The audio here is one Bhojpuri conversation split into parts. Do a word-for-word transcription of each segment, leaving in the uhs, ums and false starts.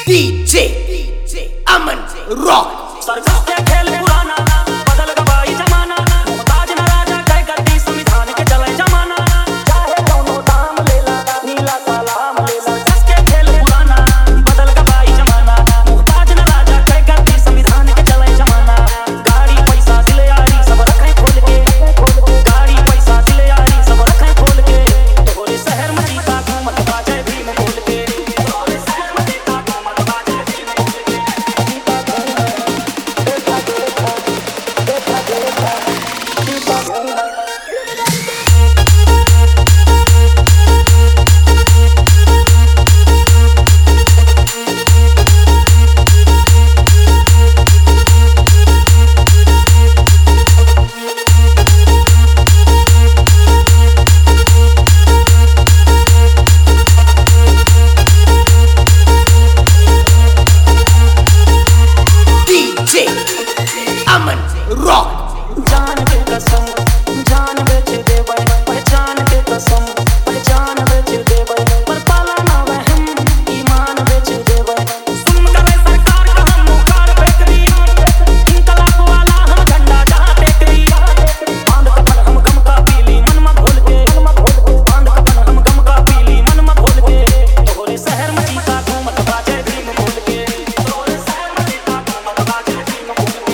DJ Aman rock. सरकार के खेल पुराना बदल गवाई जमाना, मुमताज न राजा कह गद्दी संविधान के चले जमाना, चाहे दोनों दाम लेला नीला सलाम लेला। जिसके खेल पुराना बदल गवाई जमाना, मुमताज न राजा कह गद्दी संविधान के चले जमाना। गाड़ी पैसा दिले यारी सब रखें खोल के, गाड़ी पैसा दिले यारी सब रखें खोल के। तोरे शहर में जीता घूमत बाजे भीम बोल के, तोरे शहर में जीता घूमत बाजे भीम बोल के। DJ Aman rock. जान के कसम जान बेच देबै, पहचान के कसम पहचान बेच देबै, पर पाला ना वहम ईमान बेच देबै। सुन करे सरकार का हम मुखार फेंक दी, इनकलाब वाला हम झंडा जहाँ टेक दी। बांध कफन हम गम का पीली मन में घोल के, बांध कफन हम गम का पीली मन में घोल के। तोरे शहर में जीता घूमत बाजे भीम बोल के, तोरे शहर में जीता घूमत बाजे भीम बोल के।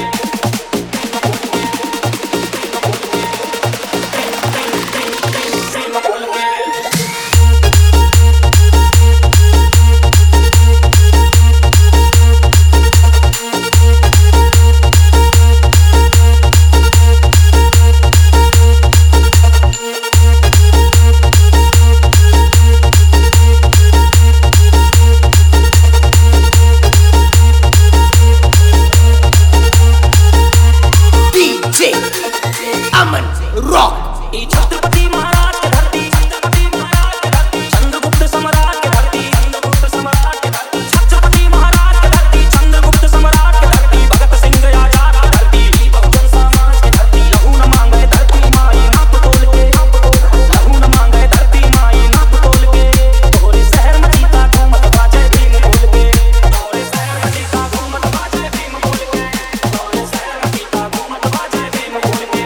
DJ Aman rock. ई छत्रपति महाराज के धरती, छत्रपति महाराज के धरती, चंद्रगुप्त सम्राट के धरती, चंद्रगुप्त सम्राट के धरती, छत्रपति महाराज के धरती, चंद्रगुप्त सम्राट के धरती, भगत सिंह आजाद के धरती, ई बहुजन समाज के धरती। लहू न मांगे धरती माई नाप तोल के, लहू न मांगे धरती माई नाप तोल के। तोरे शहर में जीता घूमत बाजे भीम बोल के, तोरे शहर में जीता घूमत बाजे भीम बोल के, तोरे शहर में जीता घूमत बाजे भीम बोल के।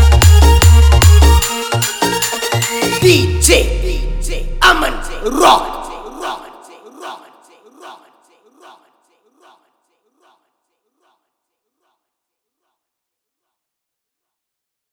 DJ Aman rock.